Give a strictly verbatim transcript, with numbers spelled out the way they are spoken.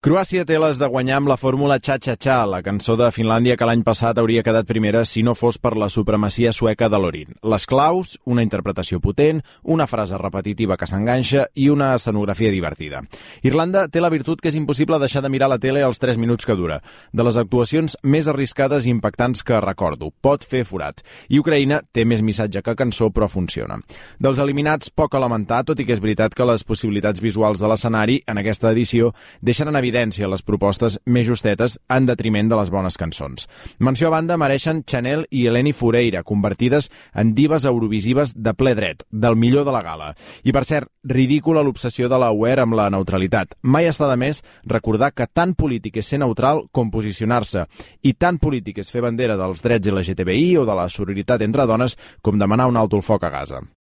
Croàcia té les de guanyar amb la fórmula Cha-Cha-Cha, la cançó de Finlàndia que l'any passat hauria quedat primera si no fos per la supremacia sueca de l'Orin. Les claus, una interpretació potent, una frase repetitiva que s'enganxa i una escenografia divertida. Irlanda té la virtut que és impossible deixar de mirar la tele als tres minuts que dura. De les actuacions més arriscades i impactants que recordo. Pot fer forat. I Ucraïna té més missatge que cançó, però funciona. Dels eliminats, poc a lamentar, tot i que és veritat que les possibilitats visuals de l'escenari en aquesta edició deixen en evidència les propostes més justetes en detriment de les bones cançons. Menció a banda mereixen Chanel i Eleni Foureira, convertides en dives eurovisives de ple dret, del millor de la gala. I per cert, ridícula l'obsessió de la U E R amb la neutralitat. Mai està de més recordar que tan polític és ser neutral com posicionar-se, i tan polític és fer bandera dels drets L G T B I o de la sororitat entre dones com demanar un alto el foc a Gaza.